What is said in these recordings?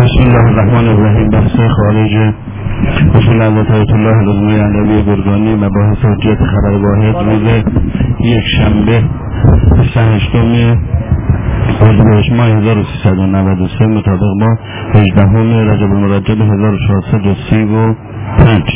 بسم الله الرحمن الرحیم. بحث خارج اصول حضرت آیت الله العظمی علوی گرگانی مباحث حجیت خبر واحد روز یک شنبه 28 اردیبهشت ماه 1393 مطابق با 18 رجب المرجب 1435.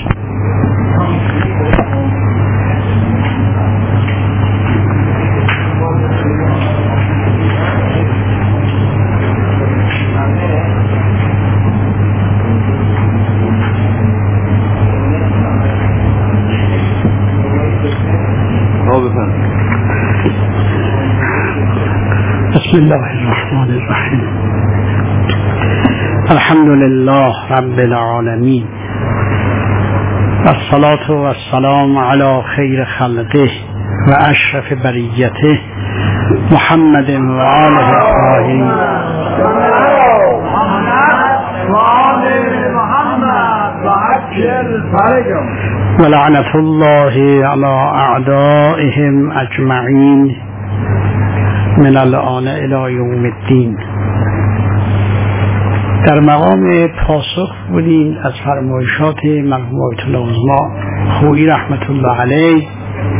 بسم الله الرحمن الرحیم. الحمد لله رب العالمین والصلاة والسلام علی خیر خلقه و اشرف بریته محمد و آله الطاهرین و لعنة الله علی اعدائهم اجمعین من الان الی یوم الدین. در مقام پاسخ بودیم از فرمایشات مرحوم آیت الله العظمی خویی رحمت الله علیه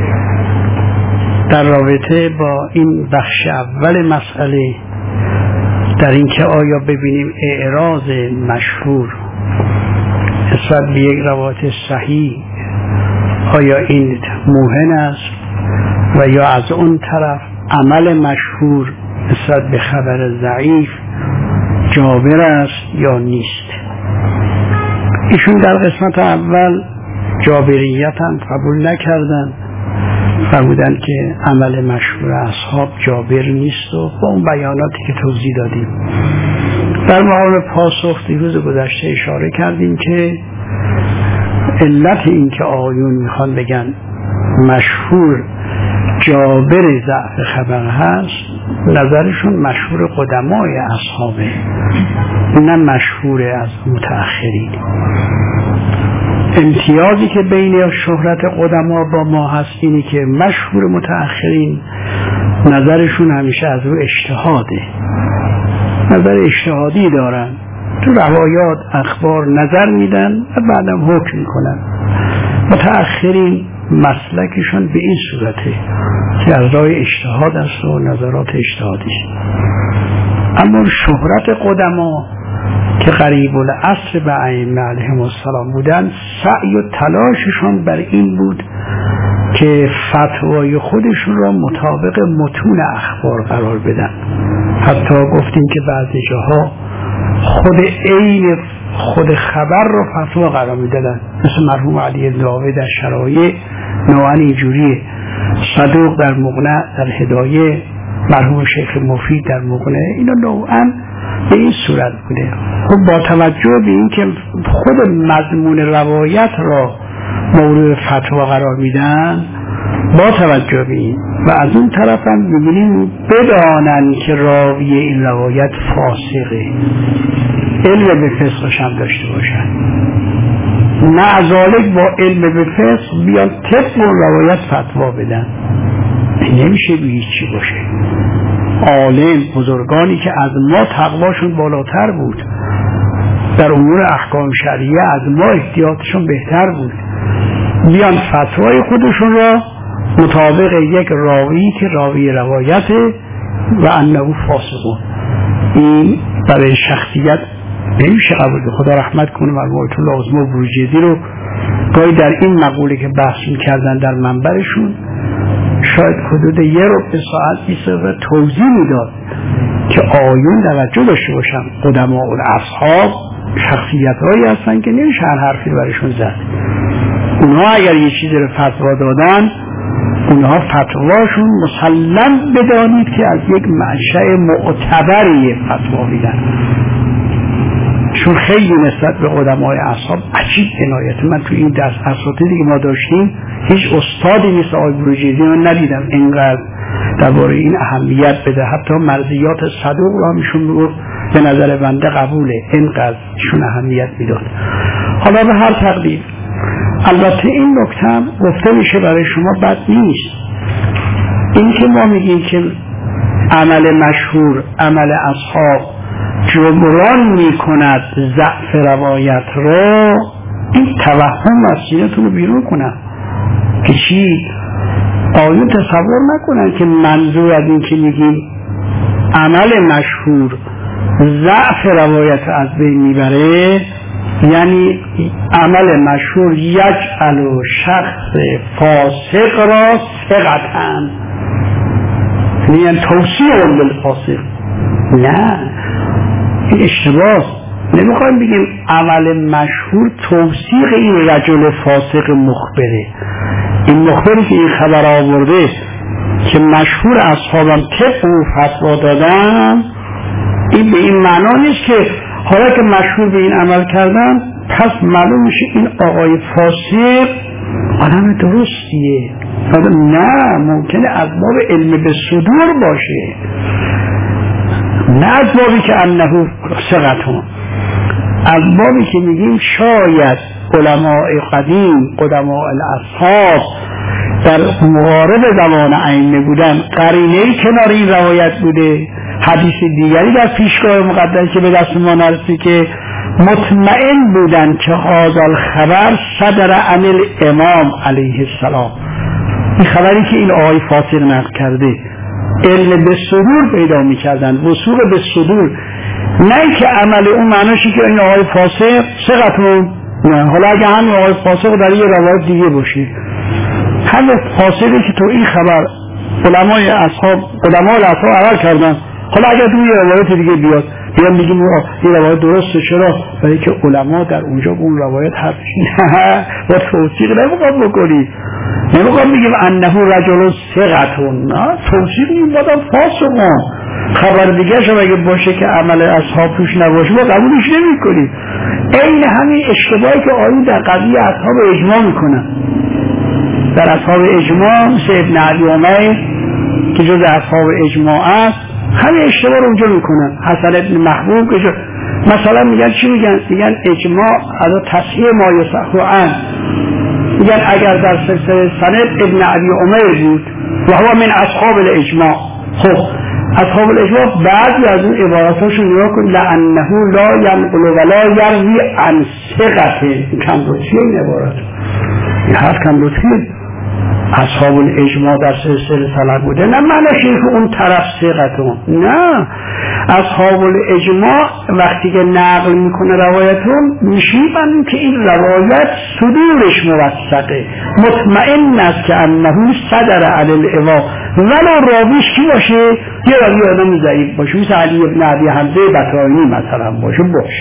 در رابطه با این بخش اول مسئله، در اینکه آیا ببینیم اعراض مشهور نسبت به یک روایت صحیح آیا این موهن است و یا از اون طرف عمل مشهور نسبت به خبر ضعیف جابر است یا نیست. ایشون در قسمت اول جابریت هم قبول نکردن، فرمودن که عمل مشهور اصحاب جابر نیست و با اون بیاناتی که توضیح دادیم. در مقام پاسخ دیروز گذشته اشاره کردیم که علت این که آقایون میخوان بگن مشهور جابر ضعف خبر هست، نظرشون مشهور قدمای اصحابه، نه مشهور از متأخرین. امتیازی که بین شهرت قدما با ما هست اینه که مشهور متأخرین نظرشون همیشه از رو اجتهاده، نظر اجتهادی دارن، تو روایات اخبار نظر میدن و بعدم حکم میکنن. متأخرین مسلکشون به این صورته که از راه اجتهاد است و نظرات اجتهادی. اما شهرت قدما که قریب العصر به ائمه علیهم السلام بودن، سعی و تلاششون بر این بود که فتوای خودشون را مطابق متون اخبار قرار بدن. حتی گفتیم که بعضی جاها خود عین خود خبر رو فتوا قرار میدادن، مثل مرحوم علی الداوی در شرایع نوعا اینجوریه، صدوق در مغنی در هدایه، مرحوم شیخ مفید در مغنی، اینا نوعا به این صورت بوده. خب با توجه به این که خود مضمون روایت را مورد فتوا قرار میدن، با توجه به این و از اون طرف هم میبینیم بدانن که راوی این روایت فاسقه، علم به فسقش هم داشته باشن، نه ازالک با علم به فسق بیان طبق اون روایت فتوا بدن. نمیشه به هیچی باشه. عالم بزرگانی که از ما تقواشون بالاتر بود، در امور احکام شرعیه از ما احتیاطشون بهتر بود، بیان فتوای خودشون را مطابق یک راوی که راوی روایته و انه فاسقون، این برای شخصیت نمیشه قبول. خدا رحمت کنه مرحوم آیت الله العظمی بروجردی رو گاهی در این مقوله که بحث می‌کردن در منبرشون شاید حدود یه ربع ساعت ایستاد توضیح میداد که آیون توجه داشته باشن قدما الاصحاب شخصیت‌هایی هستن که نمیشه هر حرفی براشون زد. اونها اگر یه چیزی رو فتوا دادن، اونها فتواشون مسلم بدانید که از یک منشأ معتبری فتوا میدن، چون خیلی نسبت به قدمای اصحاب عجیب عنایت. من تو این درس اساتیدی که ما داشتیم هیچ استادی نیست آقای بروجردی من ندیدم اینقدر درباره این اهمیت بده. حتی مرضیات صدوق رو همشون رو به نظر بنده قبوله، اینقدر ایشون اهمیت میداد. حالا به هر تقدیر البته این نکته هم گفته میشه برای شما بد نیست، این که ما میگیم که عمل مشهور، عمل اصحاب جبران میکند ضعف روایت را، این توهم از سینه‌تون رو بیرون کنن که چی؟ آیون تصور نکنن که منظور از این که میگیم عمل مشهور ضعف روایت از بین میبره، یعنی عمل مشهور یجعل شخص فاسق را ثقةً، یعنی توصیه للفاسق. نه، این اشتباه. نمیخوایم بگیم عمل مشهور توصیق این رجل فاسق مخبره. این مخبری که این خبر آورده که مشهور اصحابم طبق او فتوا دادن، این به این معنا نیست که حالا که مشهور به این عمل کردن پس معلوم میشه این آقای فاسق آدم درستیه. نه، ممکنه از باب علم به صدور باشه، نه از بابی که انه ثقةٌ، از بابی که میگیم شاید علماء قدیم، قدماء الاصحاب در مقارب زمان ائمه بودن، قرینه‌ای کنار این روایت بوده، حدیث دیگری در پیشگاه مقدس که به دست ما نرسید که مطمئن بودن که هذا الخبر صدر عن الامام علیه السلام، این خبری که این آقای فاسق نقل کرده علم به صدور پیدا می‌کردن، وثوق به صدور، نه که عمل اون معنیشه که این آقای فاسق ثقةٌ. نه، حالا اگه همین آقای فاسق در یه روایت دیگه باشه، همه فاسقی که تو این خبر علمای اصحاب عمل کردن، حالا اگه تو یه روایت دیگه بیاد بگیم این روایت درسته، چرا؟ برای که علما در اونجا اون روایت حرف نه و توصیق نمیخواد بکنی، نمیخواد بگیم انه رجل ثقةٌ، نه، توصیق این بادم فاسقون. خبر دیگه شما اگه باشه که عمل اصحاب توش نباشه ما قبولش نمی کنیم. این همین اشتباهی که آیون در قضیه اصحاب اجماع میکنن، در اصحاب اجماع مثل ابن عبی عمر که جز اصحاب اجماع است، همین اشتباه رو اونجا میکنن. حسن ابن محبوب که مثلا میگن چی میگن؟ میگن اجماع از تصحیح ما یصح عنه، میگن اگر در سلسله سند ابن عبی عمر بود و هو من اصحاب الاجماع، خب اصحاب الاجماع بعضی از اون عباراتاشون نگاه کن، لانه لا ینقل ولا یروی عن ثقة، کم لطفیه این عبارات، این حرف کم لطفیه. اصحاب الاجماع در سلسله سند بوده، نه معنیش که اون طرف ثقةٌ، نه، اصحاب الاجماع وقتی که نقل میکنه روایتون میشیبن که این روایت صدورش موثقه، مطمئن است که انه صدر علی الامام، ولو راویش کی باشه؟ یه راوی آدم ضعیف باشه، مثل علی ابن ابی حمزه بطائینی مثلا باشه.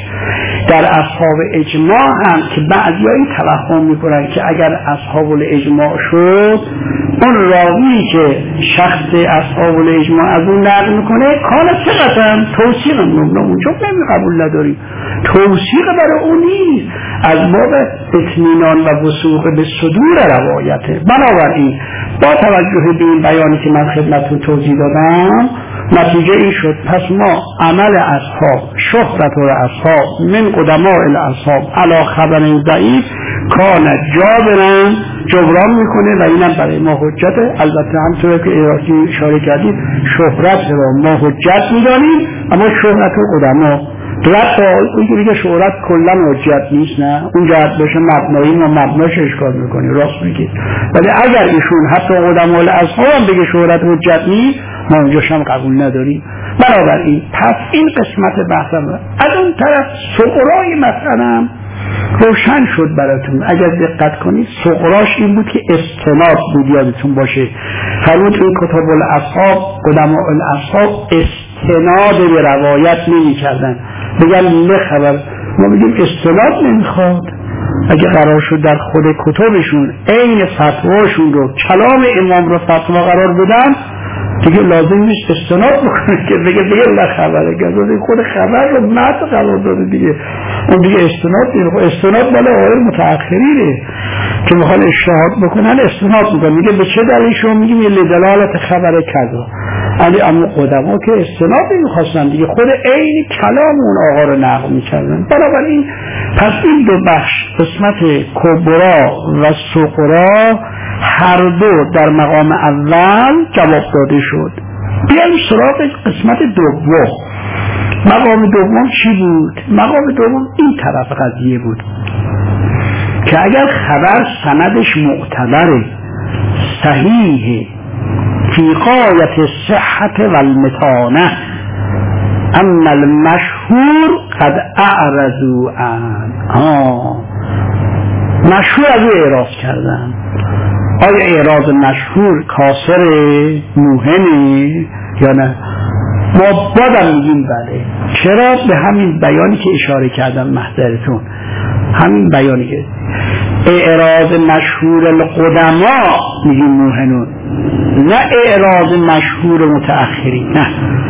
در اصحاب اجماع هم که بعضیایی توهم میکنن که اگر اصحاب الاجماع شد، اون راوی که شخص اصحاب الاجماع از اون نقل میکنه کان ثقةً، توثیق مبنا اونجا قبول نداریم، توثیق برای اون نیست، از باب اطمینان و وثوق به صدور روایته. بنابراین با توجه به این بیانی که من خدمتتون توضیح دادم، نتیجه این شد پس ما عمل اصحاب، شهرت اصحاب من قدماء الاصحاب علی خبر ضعیف کان جابرا، جبران میکنه و اینم برای ما حجته. البته همطور که اشاره کردید شهرت را ما حجت میدانیم، اما شهرت قدما رد اون که شهرت کلا حجت نیست، نه، اون جهت باشه مبنایی ما مبناش اشکال میکنی، راست میگید، ولی اگر ایشون حتی قدماء الاصحاب هم بگه شهرت حجت نیست، ما اونجاش هم قبول نداریم. بنابراین پس این قسمت بحثم از اون طرف سقرای مثلا روشن شد براتون. اگر دقت کنید سقراش این بود که استناد بود، یادتون باشه فرمود این کتاب الاصحاب، قدماء الاصحاب استناد به روایت نمی کردن، بگن نه خبر، ما بگیم استناد نمیخواد. اگه قرار شد در خود کتابشون عین فتواشون رو کلام امام رو فتوا قرار بدن، دیگه لازم نیست استناد بکنه که بگه نه خبره، که خود خبر رو متن قرار داده دیگه، اون دیگه استناد نمیخواد. استناد بالا آقای متأخرینه که میخوان اجتهاد بکنن استناد میکنن، میگه به چه دلیل شما میگیم یه دلالت خبر کذا، علی اما قدما که استناد نمیخواستن دیگه، خود عین کلام اون آقا رو نقل میکردن. بنابراین پس این دو بخش، قسمت کبرا و صغرا، هر دو در مقام اول جواب داده شد. بیاییم سراغ قسمت دوم. مقام دوم چی بود؟ مقام دوم این طرف قضیه بود که اگر خبر سندش معتبره، صحیح، فی غایت صحت و المتانه، اما المشهور قد اعرضوا عنه، مشهور از او اعراض کردن. آیا اعراض مشهور کاسر موهنه یا نه؟ ما بادم میگیم بله. چرا؟ به همین بیانی که اشاره کردم محضرتون، همین بیانی که اعراض مشهور القدما میگیم موهنون، نه اعراض مشهور متأخری، نه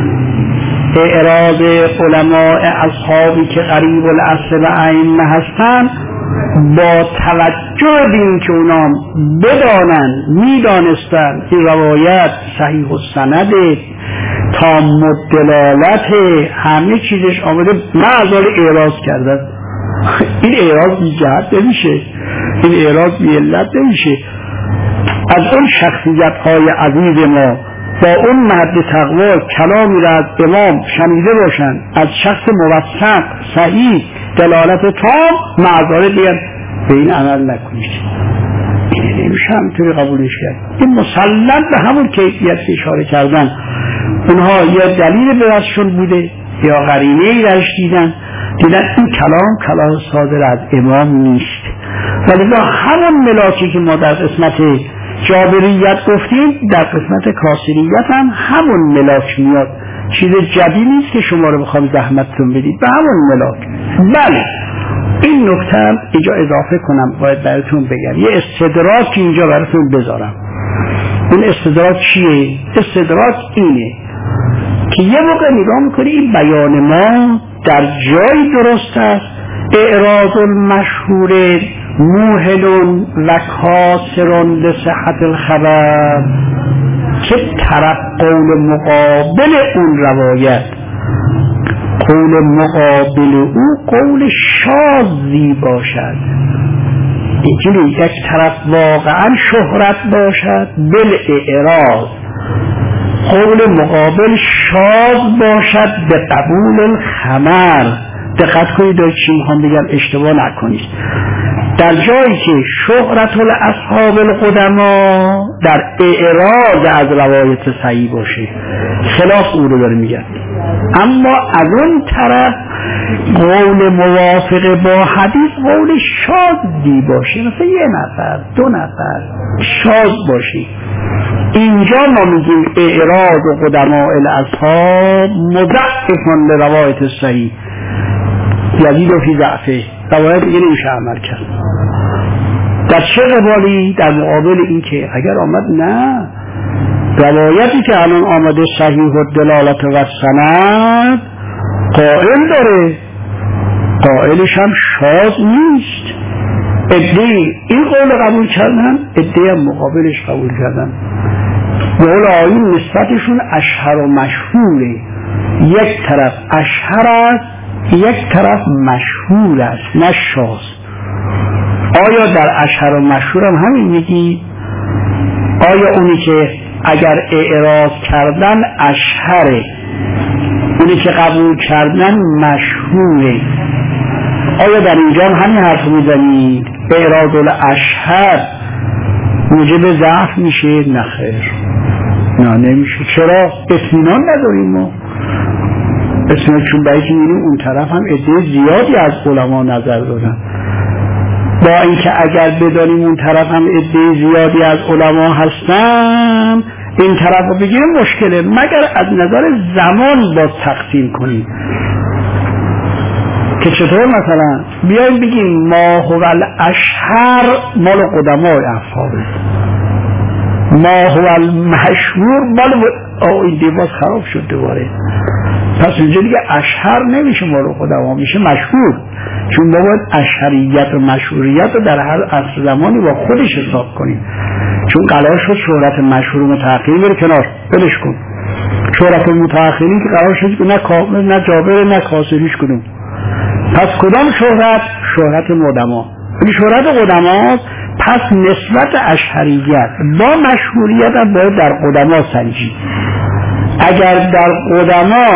اعراض علماء اصحابی که قریب الاصل و ائمه هستن، با توجه به این که اونا بدانن، میدانستن این روایت صحیح السند، تام الدلالت، همه چیزش آمده، معذال اعراض کردن. این اعراض بی جهت نمیشه، این اعراض بی علت نمیشه. از اون شخصیت های عزیز ما با اون مد تقوا کلامی را از امام شنیده باشن، از شخص موثق صحیح دلالت تام، معذاره بیان به این عمل نکنید، این نمیشه همینطوری قبولش کرد. این مسلم به همون کیفیت اشاره کردن، اونها یا دلیل به دستشون بوده یا قرینه‌ای درش دیدن این کلام صادر از امام نیست. ولذا همون ملاکی که ما در قسمت جابریت گفتیم، در قسمت کاسریت هم همون ملاک میاد، چیز جدید نیست که شما رو بخوام زحمتتون بدید، به همون ملاک. بله این نکته هم اینجا اضافه کنم، باید براتون بگم، یه استدراک اینجا براتون بذارم. اون استدراک چیه؟ استدراک اینه که یه موقع نگاه میکنی این بیان ما در جایی درست است، اعراض المشهور موهن و کاسر لصحت الخبر، که طرف قول مقابل اون روایت، قول مقابل او قول شاذی باشد، اینجوری یک طرف واقعا شهرت باشد بالاعراض، قول مقابل شاذ باشد به قبول الخبر. دقت کنید در چی میخوام بگم، اشتباه نکنید. در جایی که شهرت الاصحاب القدما در اعراض از روایت صحیح باشه، خلاف او رو داره میگن، اما از اون طرف قول موافق با حدیث قول شاذی باشه، مثلا یه نفر دو نفر شاذ باشه، اینجا ما میگیم اعراض و قدماء الاصحاب مضعف لروایت صحیح، یزید فی ضعفه، روایت دیگه نمیشه عمل کرد. در چه قبالی؟ در مقابل این که اگر آمد نه روایتی که الان آمده صحیح الدلالت و سند قائل داره، قائلش هم شاذ نیست، ادعی این قول قبول کردن، ادعی هم مقابلش قبول کردن. قول آیین نسبتشون اشهر و مشهوره، یک طرف اشهر است، یک طرف مشهور است، نه شاذ. آیا در اشهر و مشهور هم همین میگی؟ آیا اونی که اگر اعراض کردن اشهره، اونی که قبول کردن مشهوره، آیا در اینجا هم همین حرف میزنید اعراض الاشهر موجب ضعف میشه؟ نه خیر، نه نمیشه. چرا؟ اطمینان نداریم ما، اطمینان، چون برای که میبینیم اون طرف هم عده زیادی از علما نظر دادن، با اینکه اگر بدانیم اون طرف هم عده زیادی از علما هستن، این طرف رو بگیریم مشکله، مگر از نظر زمان با تقسیم کنیم که چطور مثلا بیاییم بگیم ما هو الاشهر مال قدماء اصحابه، ما هو المشهور مال این دیواز خراب شد دوباره، پس اینجا دیگه اشهر نمیشه مال قدما، میشه مشهور، چون ما باید اشهریت و مشهوریت رو در هر عصر زمانی با خودش حساب کنیم، چون قرار شد شهرت مشهور و متأخرین بره کنار، بلش کن، شهرت متأخرین که قرار شد نه کامل نه جابر نه کاسریش کنیم، پس کدام شهرت؟ شهرت قدما. این شهرت قدما، پس نسبت اشهریت با مشهوریت هم باید در قدما سنجید. اگر در قدما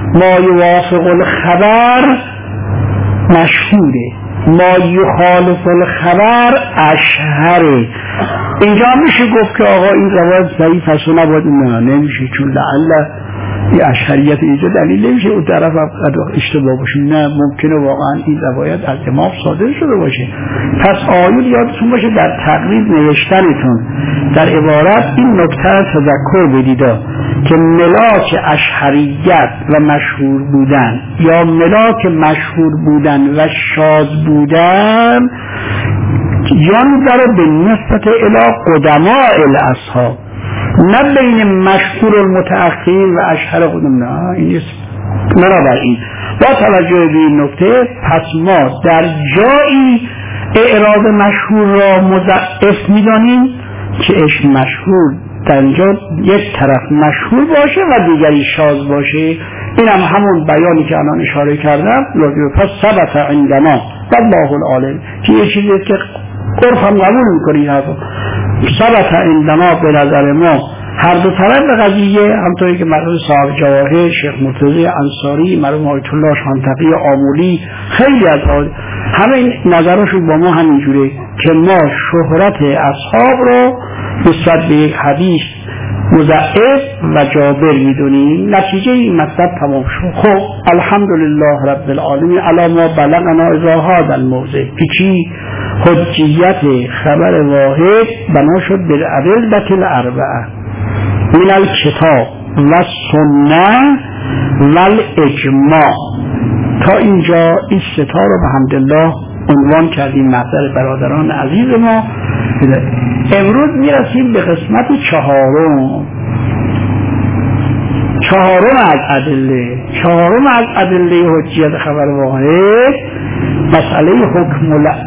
ما یوافق الخبر مشهوره، ما یخالف الخبر اشهره. اینجا میشه گفت که آقا این روایت ضعیف است و نباید، نه نمیشه، چون لعل این اشهریت اینجا دلیل نمیشه اون طرف هم اشتباه باشه، نه ممکنه واقعا این روایت از امام صادر شده باشه. پس آیون یادتون باشه در تقریر نوشتنتون در عبارت این نکته را تذکر بدید که ملاک اشهریت و مشهور بودن یا ملاک مشهور بودن و شاذ بودن یانظر به نسبت الی قدماء الاصحاب، نه بین مشهور المتأخرین و اشهر قدم، نه این نیست. بنابراین با توجه به این نکته پس ما در جایی اعراض مشهور را مضعف می‌دانیم که اسم مشهور در اینجا یک طرف مشهور باشه و دیگری شاذ باشه. این هم همون بیانی که الان اشاره کردم، پس ثبت عندنا والله العالم، که یه چیزی که عرف هم قبول می‌کنی، ثبت عندنا به نظر ما هر دو طرف قضیه، همطوری که مرحوم صاحب جواهر، شیخ مرتضی انصاری، مرحوم آیت الله شانتقی آمولی، خیلی از همه این نظرشون با ما همینجوره که ما شهرت اصحاب رو نسبت به یک حدیث مضاعف و جابر میدونیم. نتیجه این مطلب تمام شد. خب الحمدلله رب العالمین علی ما بلغنا اذا هذا الموضع، چی حجیت خبر واحد بنا شد بالادله الاربعه من الکتاب و سنه و الاجماع. تا اینجا این ستا رو به حمدالله عنوان کردیم محضر برادران عزیز ما. امروز میرسیم به قسمت چهارم از ادله حجیت خبر واحد، مسئله حکم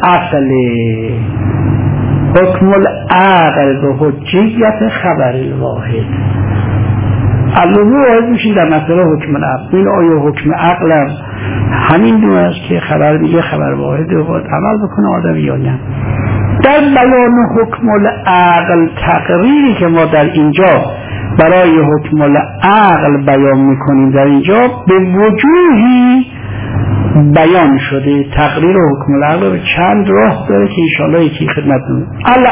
العقل و حجیت خبر الواحد. علومه واحد میشین در مسئله حکم العقل. این آیا حکم عقل هم همین دو است که خبر میگه خبر واحد رو باید عمل بکنه آدم یا نه؟ در بیان حکم العقل تقریری که ما در اینجا برای حکم العقل بیان میکنیم در اینجا به وجوهی بیان شده. تقریر حکم العقل به چند راه داره که انشاءالله یکی خدمتتون.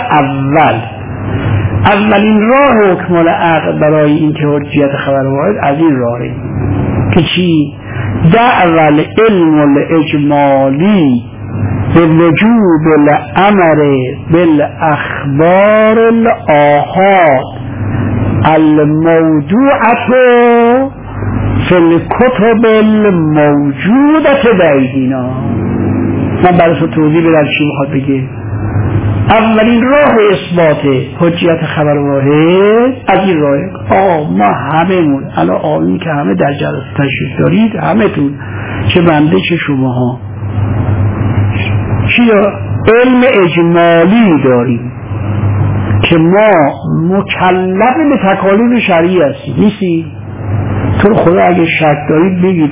اولین راه حکم العقل برای اینکه حجیت خبر واحد از این راهه که چی؟ دعوی العلم الاجمالی به وجوب الامر بالاخبار الاحاد الموضوعه فی الکتب الموجوده بایدینا. من براتون توضیح بدم چی میخواد بگه. اولین راه اثبات حجیت خبر واحد از این راه، ما هممون الان آمین که همه در جلسه تشریف دارید، همه تون، چه بنده چه شماها، چیا علم اجمالی داریم که ما مکلف به تکالیف شرعی هستیم. نیستی؟ تو خدا اگه شک دارید بگید.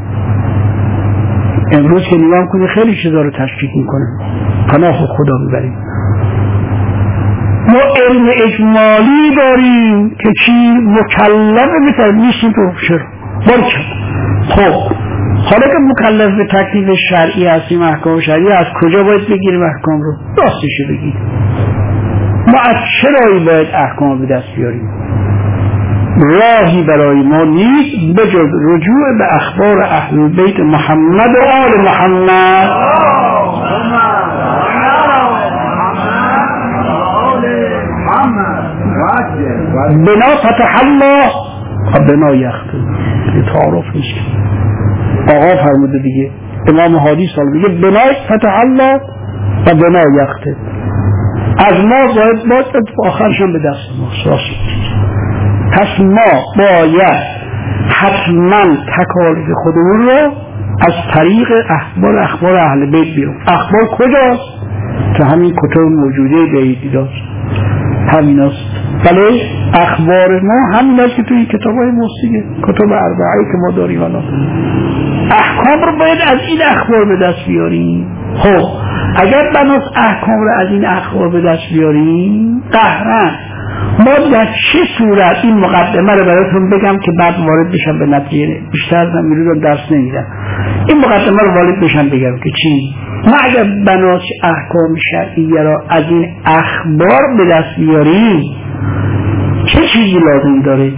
امروز که نگاه کنید خیلی چیزا رو تشکیک میکنه، پناه خدا میبریم. ما علم اجمالی داریم که چی؟ مکلف به نیستیم. تو چرا؟ برکن. خب حالا که مکلف به تکلیف شرعی هستیم، احکام شرعی، از کجا باید بگیریم احکام رو؟ راستش بگید. ما از چرایی باید احکام به دست بیاریم؟ راهی برای ما نیست بجز رجوع به اخبار اهل بیت محمد و آل محمد. بنا فتح الله و بنا یخت تعارف نیست. آقا فرموده دیگه، امام حدیث سال دیگه بنا فتح الله و بنا یخت. از ما باید آخرشم به دست ما. پس ما باید حتما تکالیف خودمون رو از طریق اخبار اهل بیت بیرون. اخبار کجاست؟ تو همین کتب موجوده بیدیداست، همین است. بله اخبار ما همین است که توی کتاب های مستیگه، کتب اربعه‌ای که ما داریم الان. احکام رو باید از این اخبار به دست بیاریم. خب اگر بناس احکام رو از این اخبار به دست بیاریم، قهرن ما در چه صورت این مقدمه رو براتون بگم که بعد وارد بشم به نتیجه، بیشتر از من درس نمیدم. این مقدمه رو وارد بشم بگم که چی؟ ما اگر بناس احکام شرعیه را از این اخبار به دست بیاریم چه چیزی لازم داره؟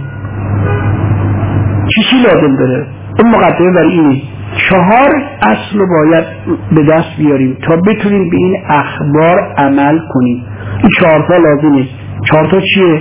چی لازم داره؟ این مقدمه برای اینه 4 اصل رو باید به دست بیاریم تا بتونیم به این اخبار عمل کنیم. این 4 تا لازمه. 4 تا چیه؟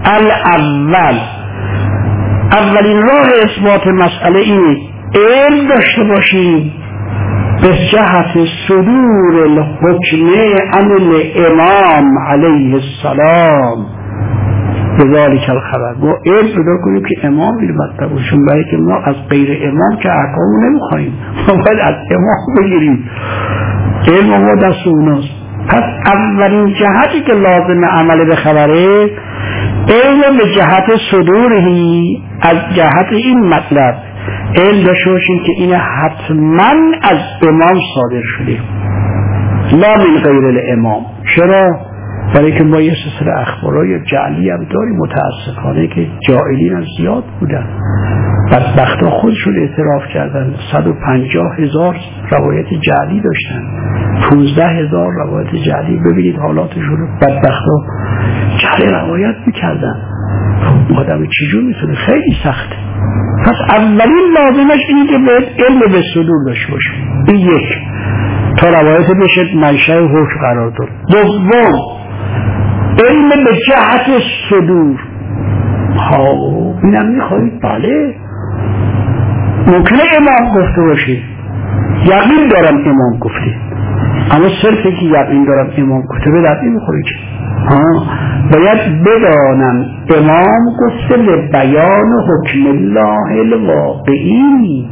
اولین راه اثبات مسئله اینه علم داشته باشیم به جهت صدور الحکم عن الامام علیه السلام بذالک الخبر. ما علم پیدا کنیم که امام این مطلب باشون، برای که ما از غیر امام که احکامو نمیخوایم، ما باید از امام بگیریم. علم ما دست اوناست. پس اولین جهتی که لازم عمل به خبره علم به جهت صدورهی، از جهت این مطلب علم داشته باشیم که این حتما از امام صادر شده، لا من غیر الامام. چرا؟ برای که ما یه سلسله اخبارای جعلی هم داریم متاسفانه که جاهلین هم زیاد بودن، بدبختا خودشون اعتراف کردن 150,000 روایت جعلی داشتن، 15,000 روایت جعلی. ببینید حالاتشون، بدبختا جعلی روایت میکردن. آدم چجور میتونه؟ خیلی سخته. پس اولین لازمش اینه که باید علم به صدور داشته باشه. این یک، تا روایت بشه منشأ حکم قرار داد. دوم، علم به جهت صدور. اینم میخواهید؟ بله، ممکنه امام گفته باشه، یقین دارم امام گفته، اما صرفی که یقین دارم امام گفته به درد نمیخوره که. باید بدانم امام گفته لبیان حکم الله الواقعی.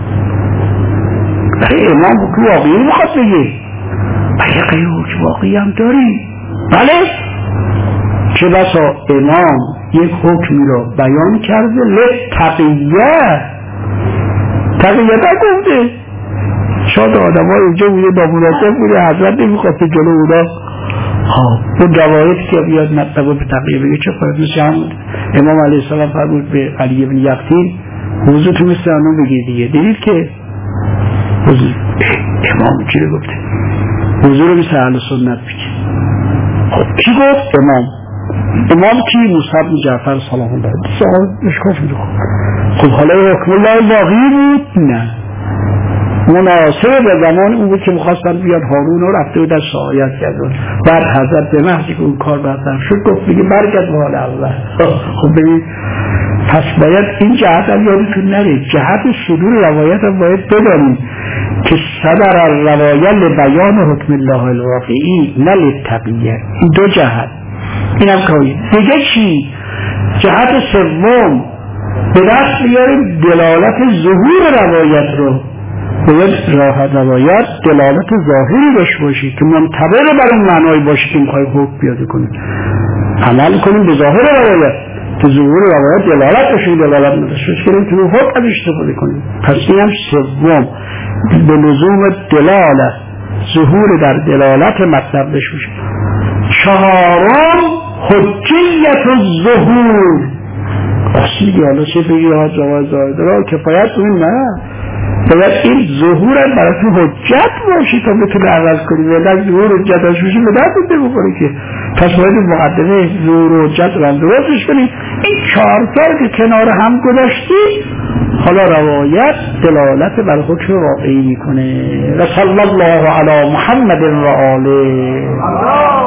برای امام حکم واقعی میخواد بگه، برای غیر حکم واقعی هم داریم. بله، چه بسا امام یک حکمی را بیان کرده لتقیه، تقیه نگفته. شاید آدم ها اینجا بوده نامناسب بوده، حضرت نمیخواد که جلو اونا اون روایت که بیاد مطلب به تقیه بگه. چه خواهد مثل هم امام علیه السلام فرمود به علی بن یقطین حضور تو مثل انون بگیر دیگه. دیدید که امام چی رو گفته؟ حضور مثل اهل سنت بگیر. خب کی گفت؟ امام کی؟ موسی بن جعفر سلام الله علیه. سوال مشکوف میده. خب حالا حکم الله واقعی بود؟ نه، مناسب به زمان اون بود که میخواستن بیاد هارون رو رفته و در شایعت کردن. بعد حضرت به محضی که اون کار برطرف شد گفت دیگه برگرد به حال اول. خب ببین، پس باید این جهت هم یادتون نره، جهت صدور روایت هم باید بدانیم که صدر الروایه لبیان حکم الله الواقعی نه للتقیه. این 2 جهت. اینم کاری دیگه. چی؟ جهت سوم، به دست بیاریم دلالت ظهور روایت رو. باید روایت دلالت ظاهری داشته باشی که منطبق بر اون معنایی باشه که میخوای حکم پیاده کنیم، عمل کنیم به ظاهر روایت. تو ظهور روایت دلالت داشته، دلالت نداشته کنیم تو حکم استفاده کنیم. پس اینم سوم، به لزوم دلالت، ظهور در دلالت مطلب داشته باشه. 4م، حجیت الظهور. اصلی حالا چه بگی ها جواز داره کفایت کنیم؟ نه، باید این ظهور برای تو حجت باشی تا بتونه عمل کنی. ولی ظهور حجت داشته باشی به درد نمیخوره که. پس باید مقدمه ظهور و حجت رو هم درستش کنی. این 4 تا که کنار هم گذاشتی، حالا روایت دلالت بر حکم واقعی میکنه. و صلی الله علی محمد و آله.